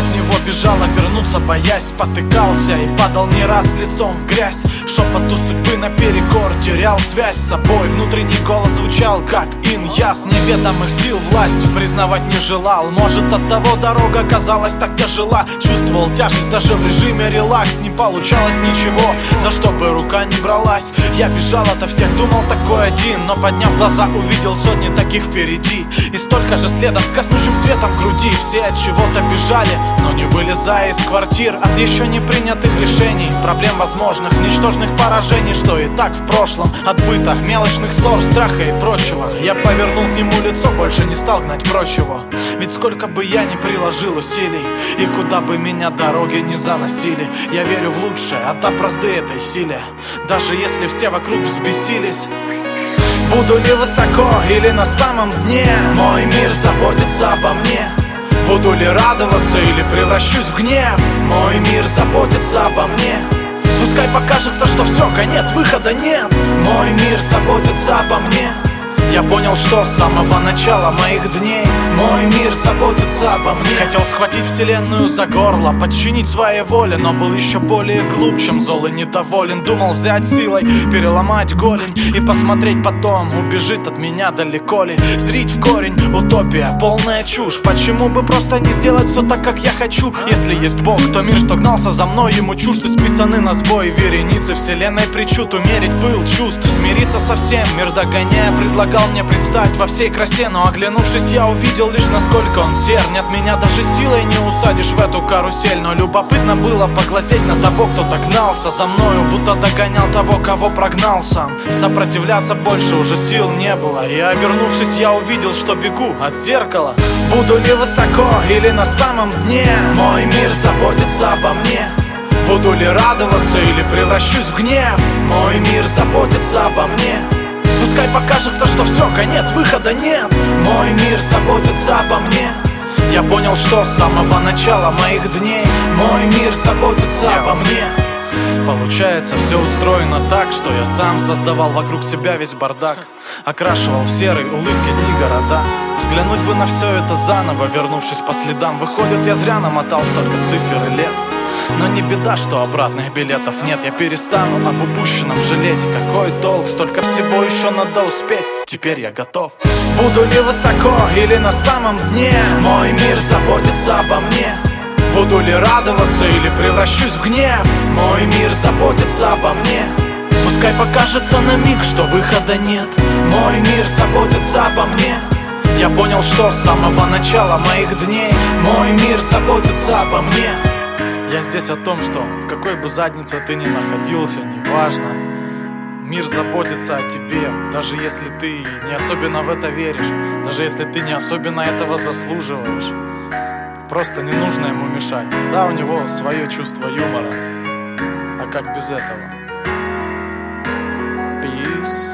от него бежал, обернуться боясь, спотыкался и падал не раз лицом в грязь. Шепоту судьбы наперекор терял связь с собой. Внутренний голос звучал как инь-яс. Неведомых сил властью признавать не желал. Может, оттого дорога казалась так тяжела. Чувствовал тяжесть даже в режиме релакс. Не получалось ничего, за что бы рука не бралась. Я бежал ото всех, думал такой один, но подняв глаза, увидел сотни таких впереди. И столько же следом с гаснущим светом в груди. Все от чего-то бежали, но не вылезая из квартир. От еще не принятых решений, проблем возможных, ничтожных поражений, что и так в прошлом. От быта, мелочных ссор, страха и прочего. Я повернул к нему лицо, больше не стал гнать прочь его. Ведь сколько бы я ни приложил усилий, и куда бы меня дороги не заносили, я верю в лучшее, отдав бразды этой силе. Даже если все вокруг взбесились. Буду ли высоко или на самом дне, мой мир заботится обо мне. Буду ли радоваться или превращусь в гнев, мой мир заботится обо мне. Пускай покажется, что все, конец, выхода нет, мой мир заботится обо мне. Я понял, что с самого начала моих дней мой мир заботится обо мне. Хотел схватить вселенную за горло, подчинить своей воле, но был еще более глуп, чем зол и недоволен. Думал взять силой, переломать голень и посмотреть потом, убежит от меня далеко ли. Зрить в корень, утопия, полная чушь. Почему бы просто не сделать все так, как я хочу? Если есть Бог, то мир, что гнался за мной, ему чужд. Списаны на сбой вереницы вселенной причуд. Умерить пыл чувств, смириться со всем. Мир догоняя предлагал мне предстать во всей красе, но оглянувшись, я увидел лишь насколько он сер. Нет, меня даже силой не усадишь в эту карусель. Но любопытно было поглазеть на того, кто догнался за мною, будто догонял того, кого прогнал сам. Сопротивляться больше уже сил не было, и обернувшись, я увидел, что бегу от зеркала. Буду ли высоко или на самом дне, мой мир заботится обо мне. Буду ли радоваться или превращусь в гнев, мой мир заботится обо мне. Пускай покажется, что все, конец, выхода нет, мой мир заботится обо мне. Я понял, что с самого начала моих дней мой мир заботится обо мне. Получается, все устроено так, что я сам создавал вокруг себя весь бардак. Окрашивал в серые улыбки дни города. Взглянуть бы на все это заново, вернувшись по следам. Выходит, я зря намотал столько цифр и лет. Но не беда, что обратных билетов нет. Я перестану об упущенном жалеть. Какой долг, столько всего еще надо успеть. Теперь я готов. Буду ли высоко или на самом дне, мой мир заботится обо мне. Буду ли радоваться или превращусь в гнев, мой мир заботится обо мне. Пускай покажется на миг, что выхода нет, мой мир заботится обо мне. Я понял, что с самого начала моих дней мой мир заботится обо мне. Я здесь о том, что в какой бы заднице ты ни находился, неважно, мир заботится о тебе, даже если ты не особенно в это веришь, даже если ты не особенно этого заслуживаешь. Просто не нужно ему мешать. Да, у него свое чувство юмора, а как без этого? Peace.